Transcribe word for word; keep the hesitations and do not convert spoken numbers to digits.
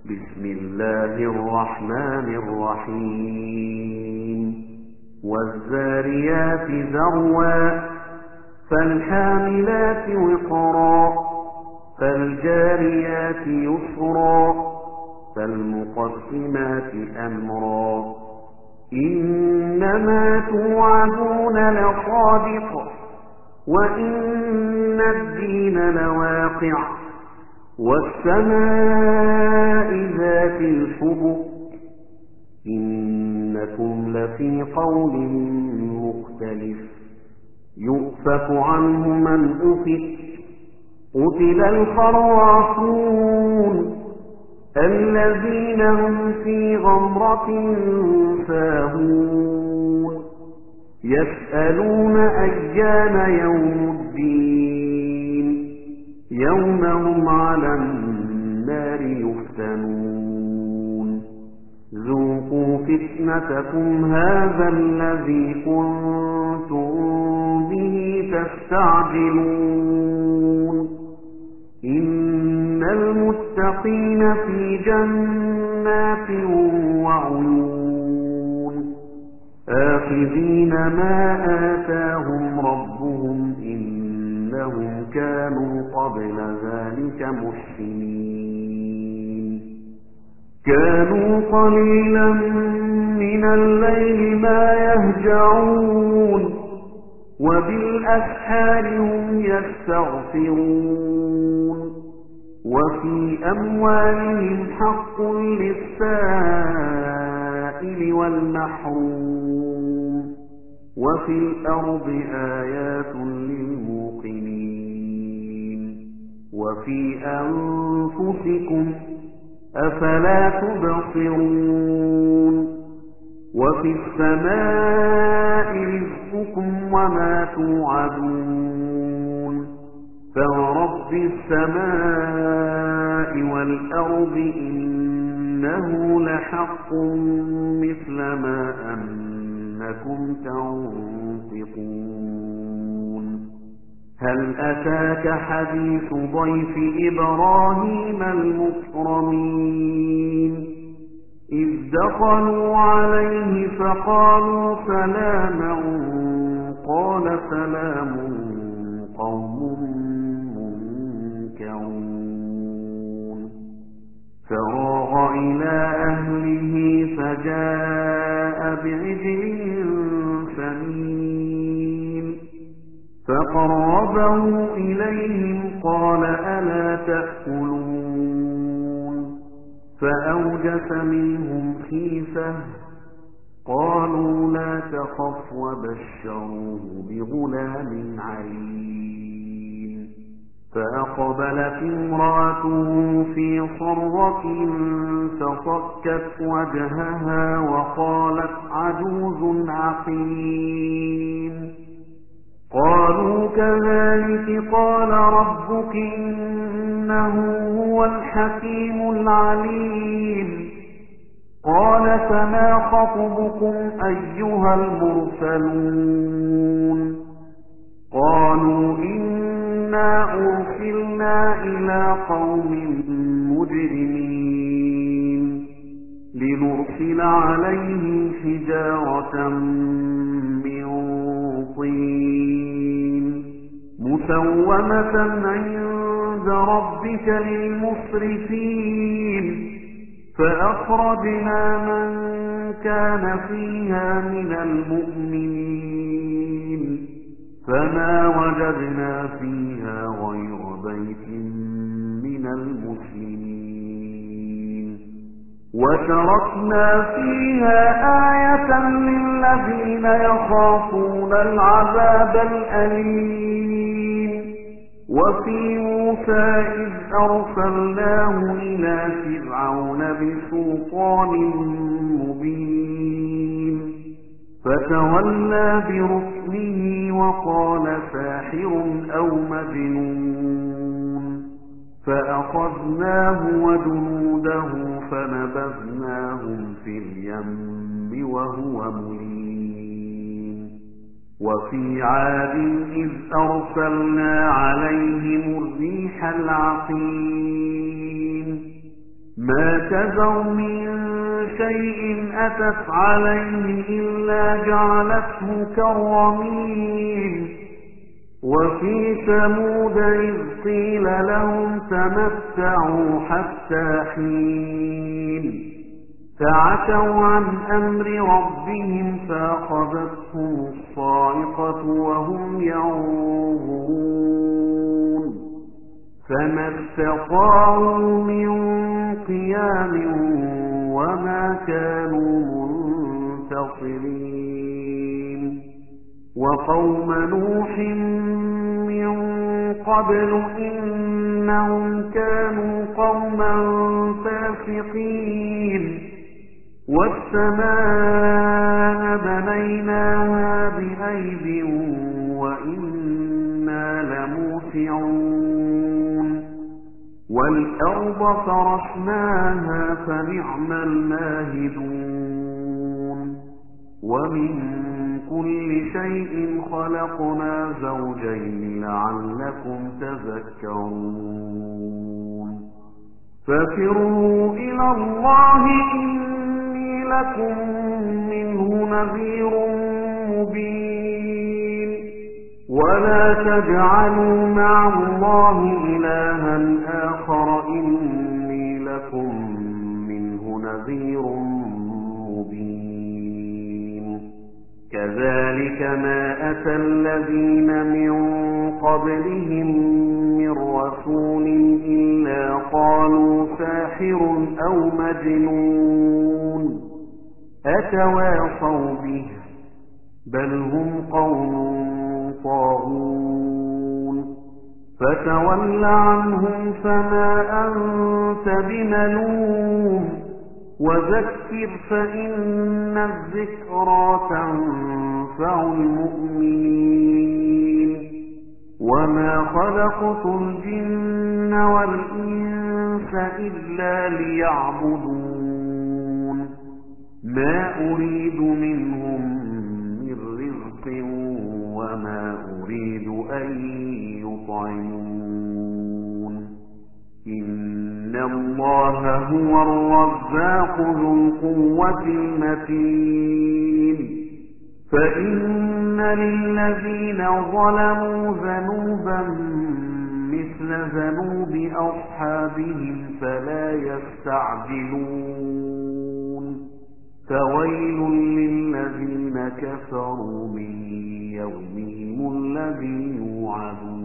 بسم الله الرحمن الرحيم والذاريات ذروا فالحاملات وقرا فالجاريات يسرا فالمقسمات أمرا إنما توعدون لصادق وإن الدين لواقع والسماء ذات الحبك إنكم لفي قول مختلف يؤفك عنه من أفك قتل الخراصون الذين هم في غمرة ساهون يسألون أيان يوم الدين يوم هم على النار يفتنون ذوقوا فتنتكم هذا الذي كنتم به تستعجلون إن المتقين في جنات وعيون آخذين ما آتاهم ربهم إنهم كانوا قبل ذلك محسنين كانوا قليلا من الليل ما يهجعون وبالأسحار هم يستغفرون وفي أموالهم حق للسائل والمحروم وفي الأرض آيات للموقنين وفي أنفسكم أفلا تبصرون وفي السماء رزقكم وما توعدون فورب السماء والأرض إنه لحق مثل ما أنكم تنطقون هل أتاك حديث ضيف إبراهيم المكرمين إذ دخلوا عليه فقالوا سلاما قال سلام قوم منكرون فراغ إلى أهله فجاء بعجل سمين فقربه إليهم قال ألا تأكلون فأوجس منهم خيفة قالوا لا تخف وبشروه بغلام عليم فأقبلت امرأته في صرة فصكت وجهها وقالت عجوز عقيم قالوا كذلك قال ربك إنه هو الحكيم العليم قال فما خطبكم أيها المرسلون قالوا إنا أرسلنا إلى قوم مجرمين لنرسل عليهم حجارة من طين مسومة عند ربك للمسرفين فأخرجنا من كان فيها من المؤمنين فما وجدنا فيها غير بيت من المسلمين وتركنا فيها آية للذين يخافون العذاب الأليم وفي موسى إذ أرسلناه إلى فرعون بسلطان مبين فتولى بركنه وقال ساحر أو مجنون فأخذناه وجنوده فنبذناهم في اليم وهو مليم وفي عاد إذ أرسلنا عليهم الريح العقيم ما تذر من شيء أتت عليه إلا جعلته كالرميم وفي ثمود إذ قيل لهم تمتعوا حتى حين فعتوا عن أمر ربهم فأخذتهم الصاعقة وهم ينظرون فما استطاعوا من قيام وما كانوا منتصرين وقوم نوح من قبل إنهم كانوا قوما فاسقين والسماء بنيناها بأيد وإنا لموسعون والأرض فرشناها فنعم الماهدون ومن كل شيء خلقنا زوجين لعلكم تذكرون ففروا إلى الله إني لكم منه نذير مبين ولا تجعلوا مع الله إلها آخر إني لكم منه نذير مبين كذلك ما أتى الذين من قبلهم من رسول إلا قالوا ساحر أو مجنون أتواصوا به بل هم قوم طاغون فتول عنهم فما أنت بملوم وذكر فإن الذكرى تنفع المؤمنين وما خلقت الجن والإنس إلا ليعبدون ما أريد منهم من رزق وما أريد أن يطعمون إن الله هو الرزاق ذو القوة المتين فإن للذين ظلموا ذنوبا مثل ذنوب أصحابهم فلا يستعجلون فويل للذين كفروا من يومهم الذي يوعدون